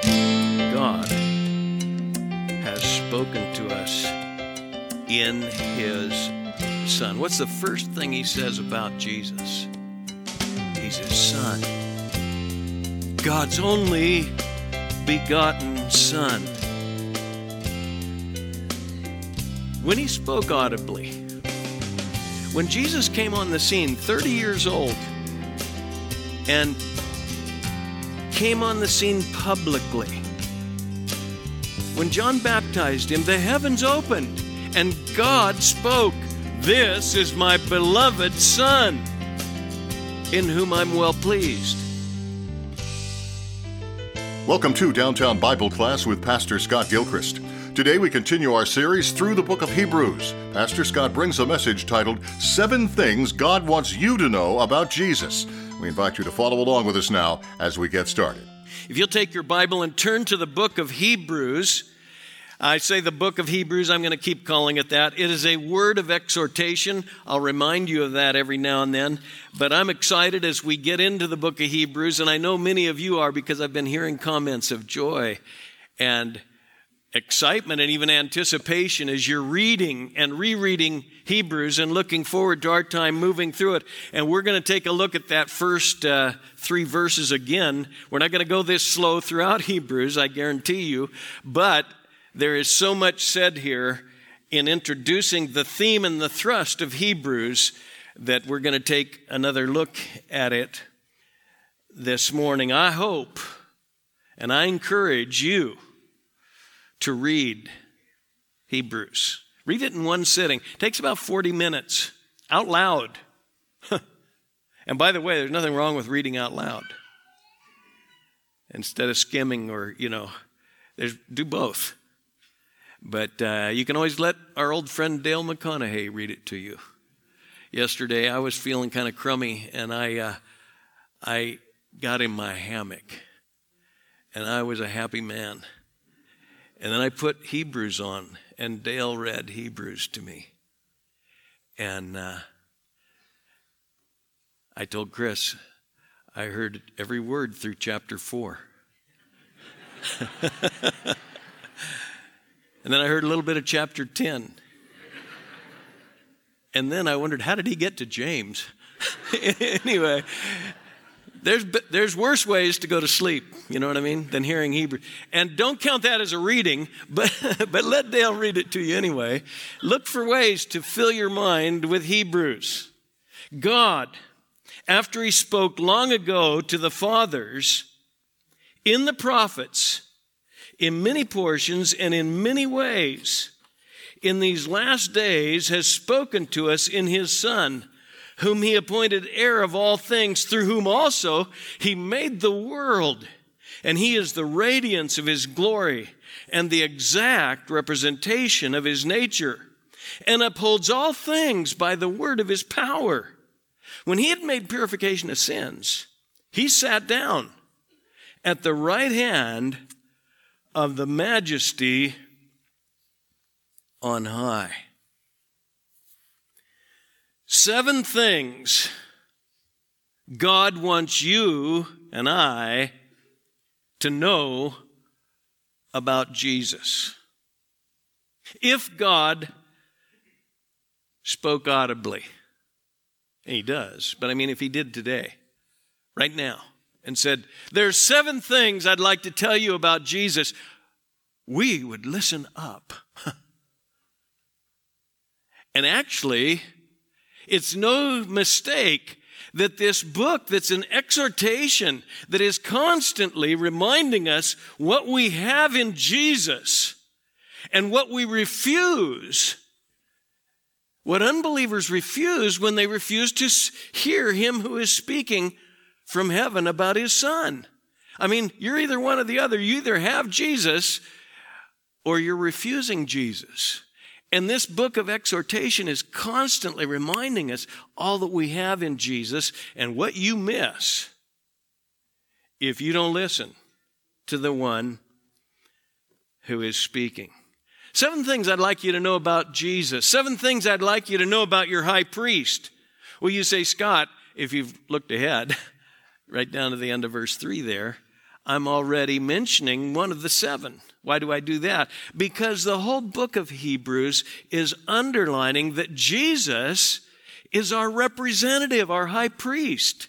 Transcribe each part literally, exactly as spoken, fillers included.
God has spoken to us in His Son. What's the first thing He says about Jesus? He's His Son. God's only begotten Son. When He spoke audibly, when Jesus came on the scene, thirty years old, and came on the scene publicly, when John baptized Him, the heavens opened and God spoke, "This is my beloved Son, in whom I'm well pleased." Welcome to Downtown Bible Class with Pastor Scott Gilchrist. Today we continue our series through the book of Hebrews. Pastor Scott brings a message titled, Seven Things God Wants You to Know About Jesus. We invite you to follow along with us now as we get started. If you'll take your Bible and turn to the book of Hebrews, I say the book of Hebrews, I'm going to keep calling it that. It is a word of exhortation. I'll remind you of that every now and then. But I'm excited as we get into the book of Hebrews, and I know many of you are because I've been hearing comments of joy and excitement and even anticipation as you're reading and rereading Hebrews and looking forward to our time moving through it. And we're going to take a look at that first uh, three verses again. We're not going to go this slow throughout Hebrews, I guarantee you, but there is so much said here in introducing the theme and the thrust of Hebrews that we're going to take another look at it this morning. I hope and I encourage you to read Hebrews. Read it in one sitting. It takes about forty minutes out loud. And by the way, there's nothing wrong with reading out loud. Instead of skimming or, you know, there's, do both. But uh, you can always let our old friend Dale McConaughey read it to you. Yesterday, I was feeling kind of crummy, and I, uh, I got in my hammock, and I was a happy man. And then I put Hebrews on, and Dale read Hebrews to me. And uh, I told Chris, I heard every word through chapter four. And then I heard a little bit of chapter ten. And then I wondered, how did he get to James? Anyway, there's there's worse ways to go to sleep, you know what I mean, than hearing Hebrew. And don't count that as a reading, but, but let Dale read it to you anyway. Look for ways to fill your mind with Hebrews. God, after He spoke long ago to the fathers in the prophets, in many portions and in many ways, in these last days has spoken to us in His Son, whom He appointed heir of all things, through whom also He made the world. And He is the radiance of His glory and the exact representation of His nature, and upholds all things by the word of His power. When He had made purification of sins, He sat down at the right hand of the Majesty on high. Seven things God wants you and I to know about Jesus. If God spoke audibly, and He does, but I mean if He did today, right now, and said, there's seven things I'd like to tell you about Jesus, we would listen up. And actually, it's no mistake that this book that's an exhortation that is constantly reminding us what we have in Jesus and what we refuse, what unbelievers refuse when they refuse to hear Him who is speaking from heaven about His Son. I mean, you're either one or the other. You either have Jesus or you're refusing Jesus. And this book of exhortation is constantly reminding us all that we have in Jesus and what you miss if you don't listen to the one who is speaking. Seven things I'd like you to know about Jesus. Seven things I'd like you to know about your high priest. Well, you say, Scott, if you've looked ahead, right down to the end of verse three there, I'm already mentioning one of the seven. Why do I do that? Because the whole book of Hebrews is underlining that Jesus is our representative, our high priest.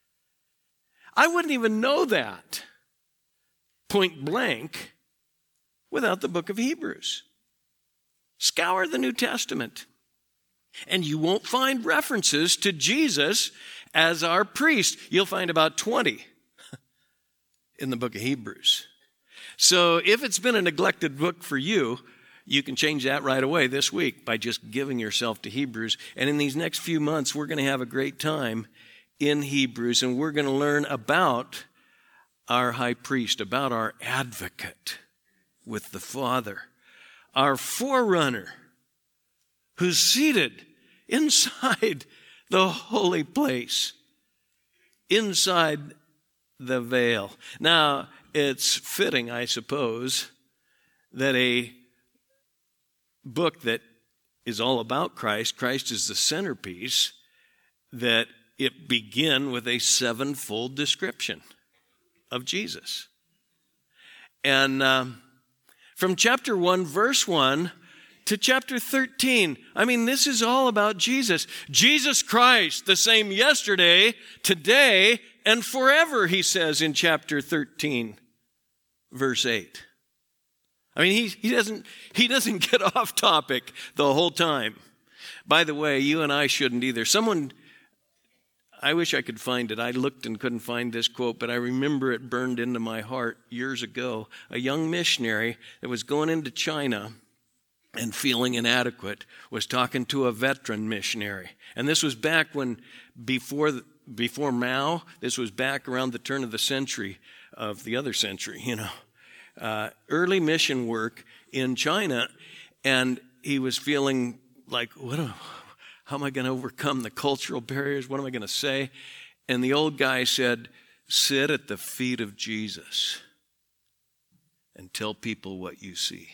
I wouldn't even know that point blank without the book of Hebrews. Scour the New Testament, and you won't find references to Jesus as our priest. You'll find about twenty in the book of Hebrews. So if it's been a neglected book for you, you can change that right away this week by just giving yourself to Hebrews. And in these next few months, we're going to have a great time in Hebrews, and we're going to learn about our high priest, about our advocate with the Father, our forerunner who's seated inside the holy place, inside the veil. Now, it's fitting, I suppose, that a book that is all about Christ, Christ is the centerpiece, that it begin with a sevenfold description of Jesus. And um, from chapter one, verse one, to chapter thirteen, I mean, this is all about Jesus. Jesus Christ, the same yesterday, today, and forever, he says in chapter thirteen, verse eight. I mean, he, he doesn't he doesn't get off topic the whole time. By the way, you and I shouldn't either. Someone, I wish I could find it. I looked and couldn't find this quote, but I remember it burned into my heart years ago. A young missionary that was going into China and feeling inadequate was talking to a veteran missionary. And this was back when, before before Mao, this was back around the turn of the century, of the other century, you know. Uh, early mission work in China, and he was feeling like, what? A, how am I going to overcome the cultural barriers? What am I going to say? And the old guy said, sit at the feet of Jesus and tell people what you see.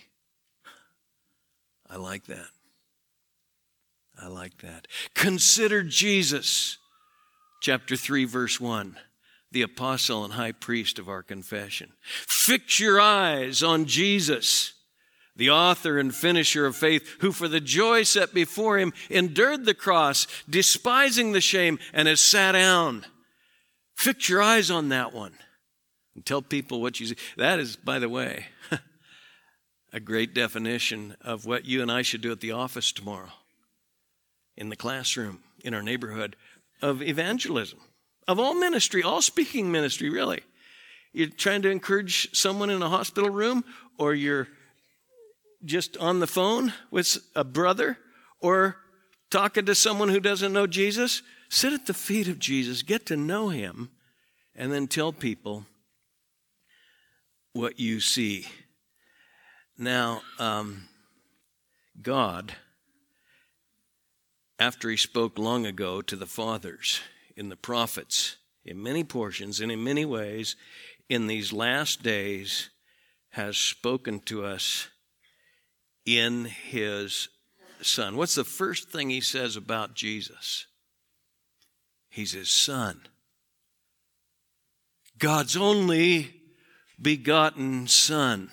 I like that. I like that. Consider Jesus, chapter three, verse one. The apostle and high priest of our confession. Fix your eyes on Jesus, the author and finisher of faith, who for the joy set before him endured the cross, despising the shame, and has sat down. Fix your eyes on that one and tell people what you see. That is, by the way, a great definition of what you and I should do at the office tomorrow, in the classroom, in our neighborhood, of evangelism. Of all ministry, all speaking ministry, really. You're trying to encourage someone in a hospital room, or you're just on the phone with a brother, or talking to someone who doesn't know Jesus. Sit at the feet of Jesus, get to know him, and then tell people what you see. Now, um, God, after he spoke long ago to the fathers, in the prophets, in many portions and in many ways, in these last days, has spoken to us in his Son. What's the first thing he says about Jesus? He's his Son. God's only begotten Son.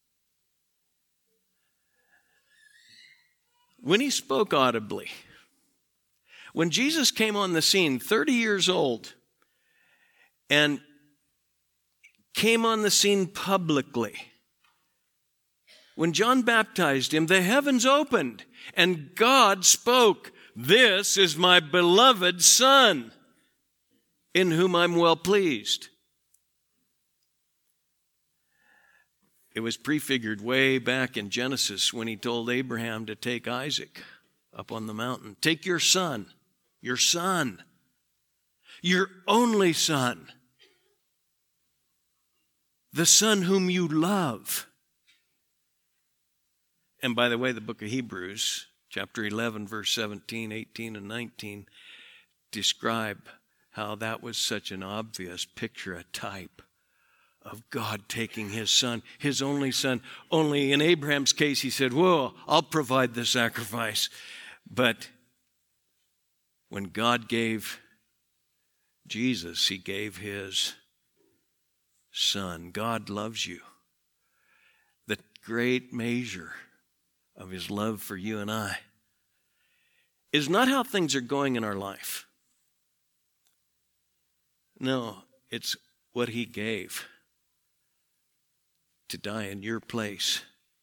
When he spoke audibly, when Jesus came on the scene, thirty years old, and came on the scene publicly, when John baptized him, the heavens opened, and God spoke, "This is my beloved Son, in whom I'm well pleased." It was prefigured way back in Genesis when he told Abraham to take Isaac up on the mountain. Take your son. Your son, your only son, the son whom you love. And by the way, the book of Hebrews, chapter eleven, verse seventeen, eighteen, and nineteen, describe how that was such an obvious picture, a type of God taking his son, his only son. Only in Abraham's case, he said, whoa, I'll provide the sacrifice. But when God gave Jesus, he gave his Son. God loves you. The great measure of his love for you and I is not how things are going in our life. No, it's what he gave to die in your place.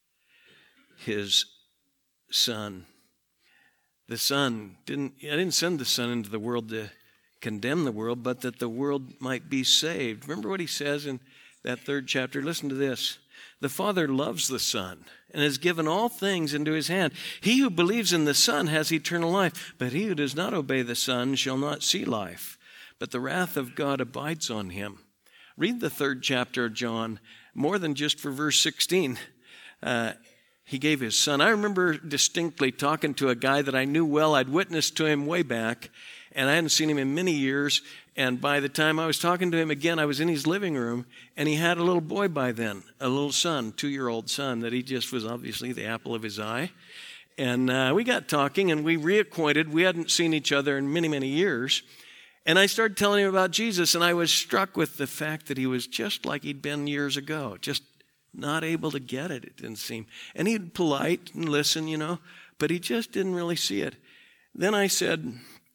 His Son. The Son didn't, I didn't send the Son into the world to condemn the world, but that the world might be saved. Remember what he says in that third chapter? Listen to this. The Father loves the Son and has given all things into his hand. He who believes in the Son has eternal life, but he who does not obey the Son shall not see life, but the wrath of God abides on him. Read the third chapter of John, more than just for verse sixteen. Uh, he gave his Son. I remember distinctly talking to a guy that I knew well. I'd witnessed to him way back, and I hadn't seen him in many years. And by the time I was talking to him again, I was in his living room, and he had a little boy by then, a little son, two-year-old son, that he just was obviously the apple of his eye. And uh, we got talking, and we reacquainted. We hadn't seen each other in many, many years. And I started telling him about Jesus, and I was struck with the fact that he was just like he'd been years ago, just not able to get it, it didn't seem. And he'd polite and listen, you know, but he just didn't really see it. Then I said,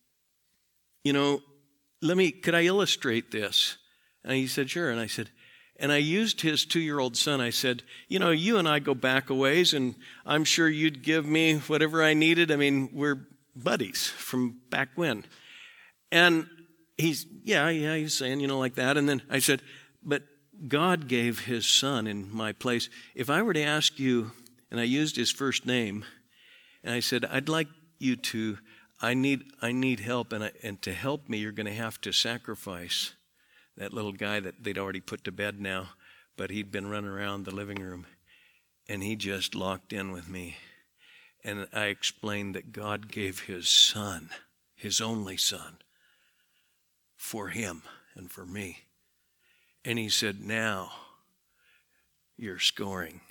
you know, let me, could I illustrate this? And he said, sure. And I said, and I used his two-year-old son. I said, you know, you and I go back a ways, and I'm sure you'd give me whatever I needed. I mean, we're buddies from back when. And he's, yeah, yeah, he's saying, you know, like that. And then I said, but God gave his Son in my place. If I were to ask you, and I used his first name, and I said, I'd like you to, I need I need help, and, I, and to help me, you're going to have to sacrifice that little guy that they'd already put to bed now, but he'd been running around the living room, and he just locked in with me. And I explained that God gave his Son, his only Son, for him and for me. And he said, now you're scoring.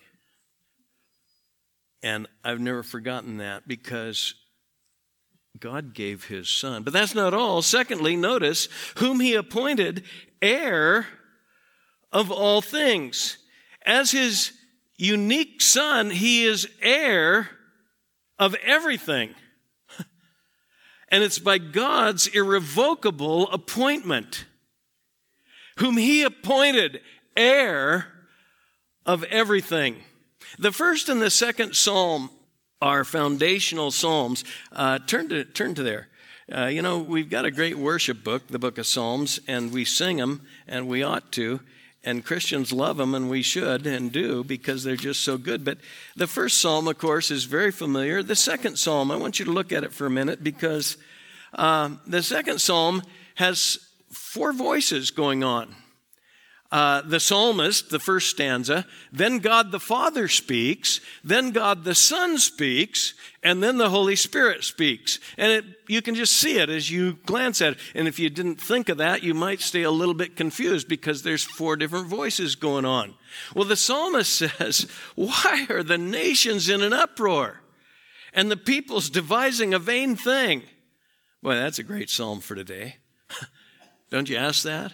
And I've never forgotten that, because God gave his Son. But that's not all. Secondly, notice whom he appointed heir of all things. As his unique Son, he is heir of everything. And it's by God's irrevocable appointment, whom he appointed heir of everything. The first and the second psalm are foundational psalms. Uh, turn to turn to there. Uh, you know, we've got a great worship book, the Book of Psalms, and we sing them, and we ought to. And Christians love them, and we should and do, because they're just so good. But the first psalm, of course, is very familiar. The second psalm, I want you to look at it for a minute, because uh, the second psalm has four voices going on. Uh, the psalmist, the first stanza, then God the Father speaks, then God the Son speaks, and then the Holy Spirit speaks. And it, you can just see it as you glance at it. And if you didn't think of that, you might stay a little bit confused, because there's four different voices going on. Well, the psalmist says, why are the nations in an uproar, and the peoples devising a vain thing? Boy, that's a great psalm for today. Don't you ask that?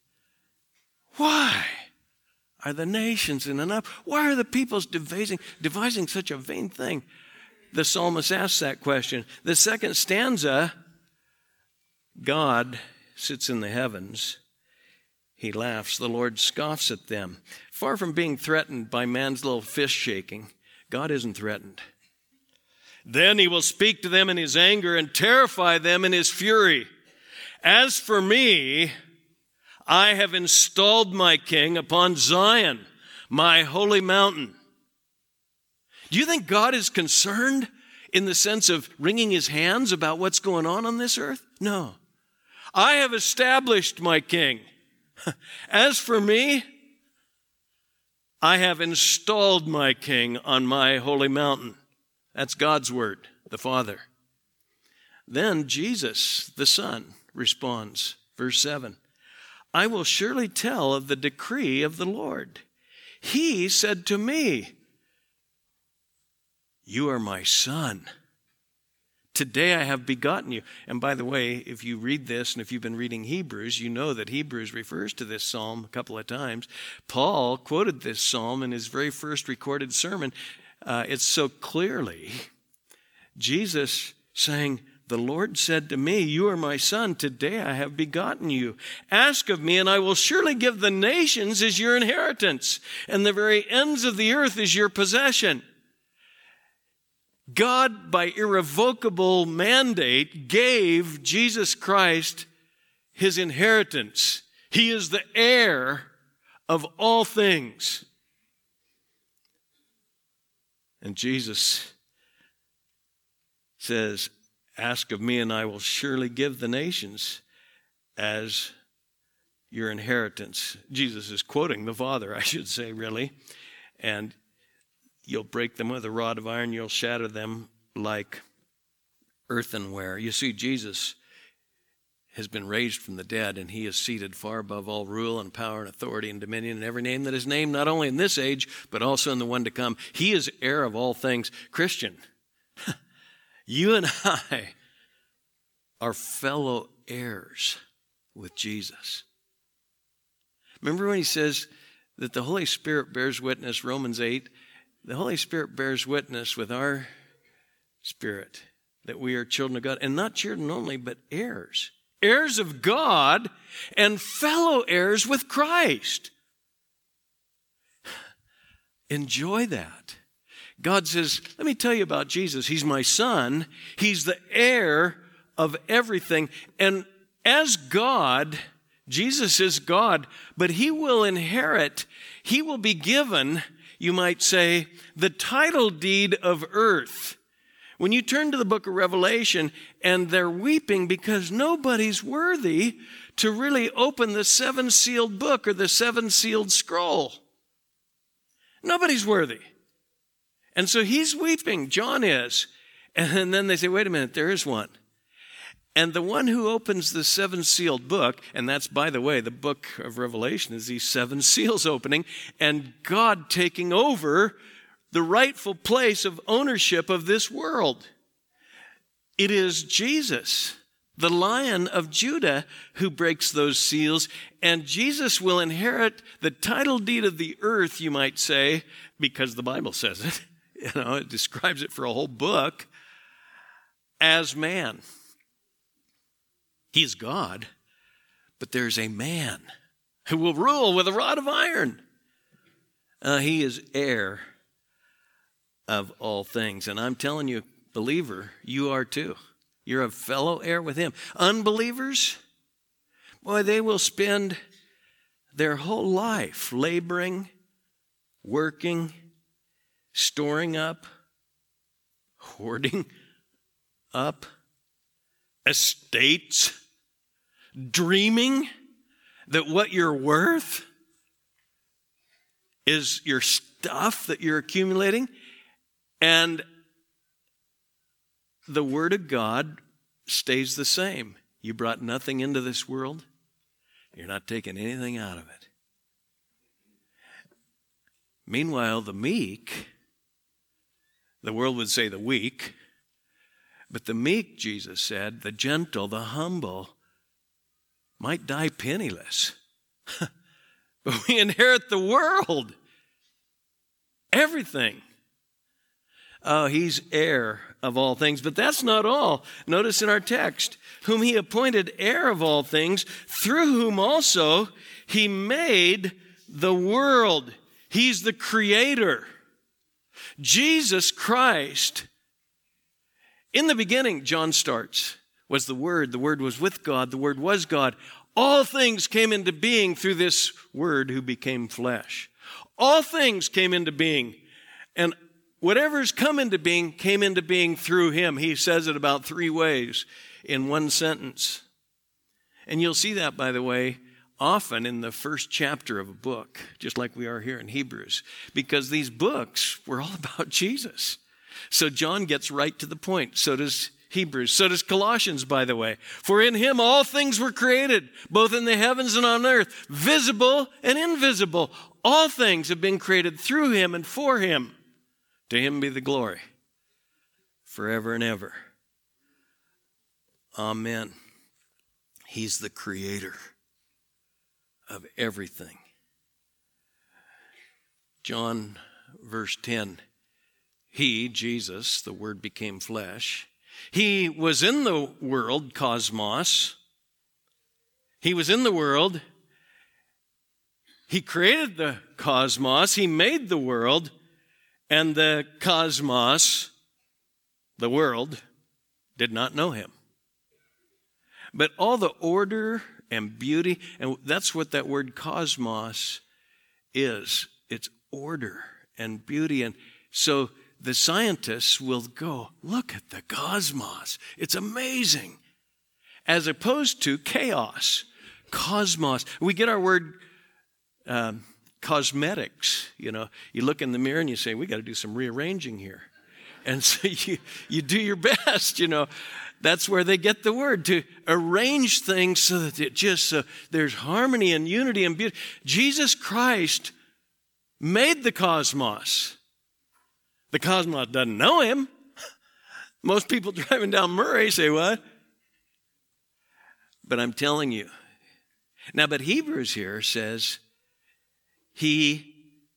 Why are the nations in an uproar? Why are the peoples devising, devising such a vain thing? The psalmist asks that question. The second stanza, God sits in the heavens. He laughs. The Lord scoffs at them. Far from being threatened by man's little fist shaking, God isn't threatened. Then he will speak to them in his anger and terrify them in his fury. As for me, I have installed my king upon Zion, my holy mountain. Do you think God is concerned in the sense of wringing his hands about what's going on on this earth? No. I have established my king. As for me, I have installed my king on my holy mountain. That's God's word, the Father. Then Jesus, the Son, responds, verse seven. I will surely tell of the decree of the Lord. He said to me, you are my Son. Today I have begotten you. And by the way, if you read this, and if you've been reading Hebrews, you know that Hebrews refers to this psalm a couple of times. Paul quoted this psalm in his very first recorded sermon. Uh, it's so clearly Jesus saying, the Lord said to me, you are my son. Today I have begotten you. Ask of me, and I will surely give the nations as your inheritance, and the very ends of the earth as your possession. God, by irrevocable mandate, gave Jesus Christ his inheritance. He is the heir of all things. And Jesus says, ask of me, and I will surely give the nations as your inheritance. Jesus is quoting the Father, I should say, really. And you'll break them with a rod of iron. You'll shatter them like earthenware. You see, Jesus has been raised from the dead, and he is seated far above all rule and power and authority and dominion and every name that is named, not only in this age, but also in the one to come. He is heir of all things. Christian, you and I are fellow heirs with Jesus. Remember when he says that the Holy Spirit bears witness, Romans eight, the Holy Spirit bears witness with our spirit that we are children of God. And not children only, but heirs. Heirs of God and fellow heirs with Christ. Enjoy that. God says, let me tell you about Jesus. He's my son. He's the heir of everything. And as God, Jesus is God, but he will inherit, he will be given, you might say, the title deed of earth. When you turn to the book of Revelation, and they're weeping because nobody's worthy to really open the seven-sealed book or the seven-sealed scroll. Nobody's worthy. And so he's weeping, John is. And then they say, wait a minute, there is one. And the one who opens the seven-sealed book, and that's, by the way, the book of Revelation is these seven seals opening, and God taking over the rightful place of ownership of this world. It is Jesus, the Lion of Judah, who breaks those seals, and Jesus will inherit the title deed of the earth, you might say, because the Bible says it. You know, it describes it for a whole book, as man. He's God, but there's a man who will rule with a rod of iron. Uh, he is heir of all things. And I'm telling you, believer, you are too. You're a fellow heir with him. Unbelievers, boy, they will spend their whole life laboring, working, storing up, hoarding up estates, dreaming that what you're worth is your stuff that you're accumulating. And the Word of God stays the same. You brought nothing into this world. You're not taking anything out of it. Meanwhile, the meek, the world would say the weak, but the meek, Jesus said, the gentle, the humble, might die penniless. But we inherit the world. Everything. Oh, he's heir of all things. But that's not all. Notice in our text, whom he appointed heir of all things, through whom also he made the world. He's the creator. Jesus Christ. In the beginning, John starts, was the Word. The Word was with God. The Word was God. All things came into being through this Word who became flesh. All things came into being. And whatever's come into being came into being through him. He says it about three ways in one sentence. And you'll see that, by the way, often in the first chapter of a book, just like we are here in Hebrews, because these books were all about Jesus. So John gets right to the point. So does Hebrews. So does Colossians, by the way. For in him all things were created, both in the heavens and on earth, visible and invisible. All things have been created through him and for him. To him be the glory forever and ever. Amen. He's the creator of everything. John verse ten, he, Jesus, the Word became flesh. He was in the world, cosmos. He was in the world. He created the cosmos. He made the world. And the cosmos, the world, did not know him. But all the order and beauty, and that's what that word cosmos is. It's order and beauty. And so the scientists will go, look at the cosmos. It's amazing. As opposed to chaos, cosmos. We get our word um, cosmetics. You know, you look in the mirror and you say, we got to do some rearranging here. And so you, you do your best, you know. That's where they get the word, to arrange things so that it just, uh, there's harmony and unity and beauty. Jesus Christ made the cosmos. The cosmos doesn't know him. Most people driving down Murray say, what? But I'm telling you. Now, but Hebrews here says he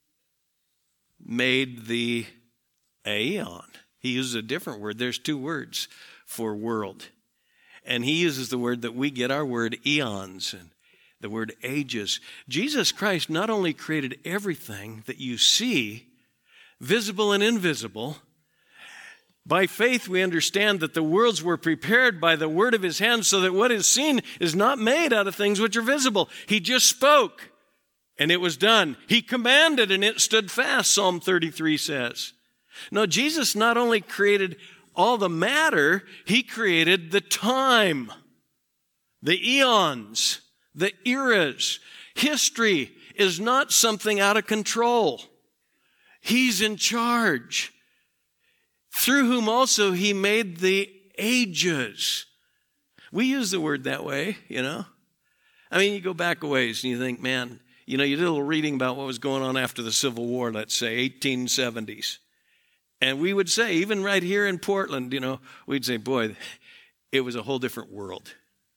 made the aeon. He uses a different word. There's two words for world. And he uses the word that we get our word eons and the word ages. Jesus Christ not only created everything that you see, visible and invisible. By faith, we understand that the worlds were prepared by the word of his hand, so that what is seen is not made out of things which are visible. He just spoke, and it was done. He commanded, and it stood fast, Psalm thirty-three says. No, Jesus not only created all the matter, he created the time, the eons, the eras. History is not something out of control. He's in charge, through whom also he made the ages. We use the word that way, you know. I mean, you go back a ways and you think, man, you know, you did a little reading about what was going on after the Civil War, let's say, eighteen seventies. And we would say, even right here in Portland, you know, we'd say, boy, it was a whole different world.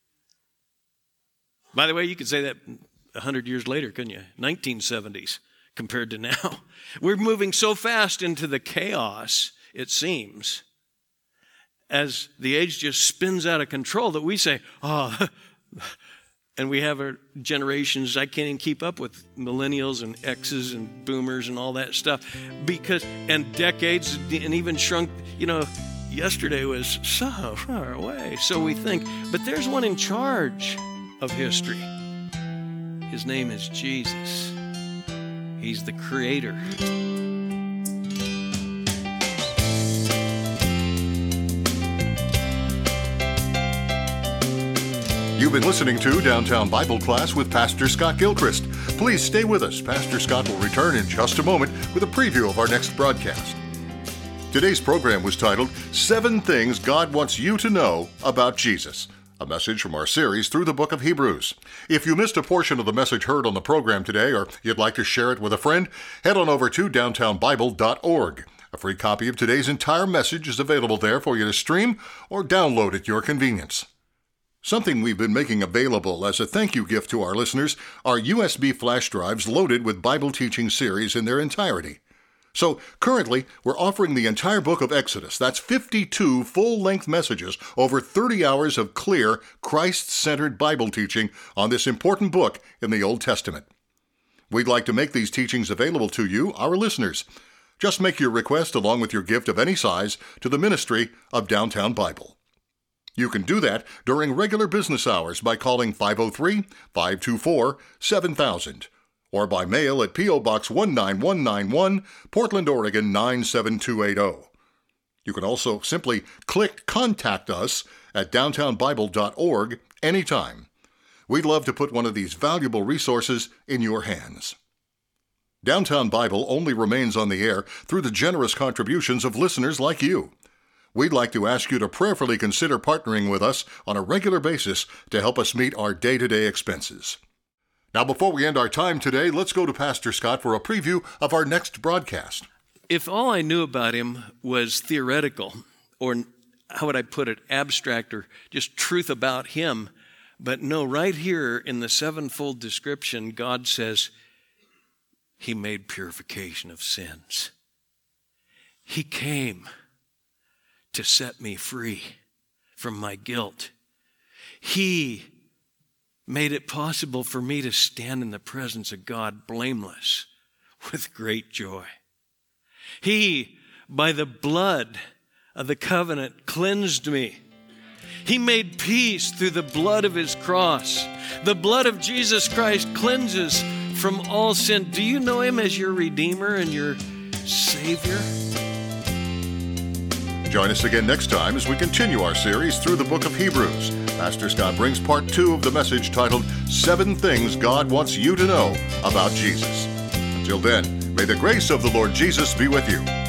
By the way, you could say that one hundred years later, couldn't you? nineteen seventies. Compared to now. We're moving so fast into the chaos, it seems, as the age just spins out of control, that we say, oh, and we have our generations, I can't even keep up with millennials and X's and boomers and all that stuff, because, and decades, and even shrunk, you know, yesterday was so far away. So we think, but there's one in charge of history. His name is Jesus. He's the creator. You've been listening to Downtown Bible Class with Pastor Scott Gilchrist. Please stay with us. Pastor Scott will return in just a moment with a preview of our next broadcast. Today's program was titled, Seven Things God Wants You to Know About Jesus. A message from our series through the book of Hebrews. If you missed a portion of the message heard on the program today, or you'd like to share it with a friend, head on over to downtown bible dot org. A free copy of today's entire message is available there for you to stream or download at your convenience. Something we've been making available as a thank you gift to our listeners are U S B flash drives loaded with Bible teaching series in their entirety. So currently, we're offering the entire book of Exodus. That's fifty-two full-length messages over thirty hours of clear, Christ-centered Bible teaching on this important book in the Old Testament. We'd like to make these teachings available to you, our listeners. Just make your request along with your gift of any size to the ministry of Downtown Bible. You can do that during regular business hours by calling five oh three, five two four, seven thousand. Or by mail at P O. Box one nine one nine one, Portland, Oregon nine seven two eight zero. You can also simply click Contact Us at downtown bible dot org anytime. We'd love to put one of these valuable resources in your hands. Downtown Bible only remains on the air through the generous contributions of listeners like you. We'd like to ask you to prayerfully consider partnering with us on a regular basis to help us meet our day-to-day expenses. Now, before we end our time today, let's go to Pastor Scott for a preview of our next broadcast. If all I knew about him was theoretical, or how would I put it, abstract or just truth about him. But no, right here in the sevenfold description, God says he made purification of sins. He came to set me free from my guilt. He made it possible for me to stand in the presence of God blameless with great joy. He, by the blood of the covenant, cleansed me. He made peace through the blood of his cross. The blood of Jesus Christ cleanses from all sin. Do you know him as your Redeemer and your Savior? Join us again next time as we continue our series through the book of Hebrews. Pastor Scott brings part two of the message titled, Seven Things God Wants You to Know About Jesus. Until then, may the grace of the Lord Jesus be with you.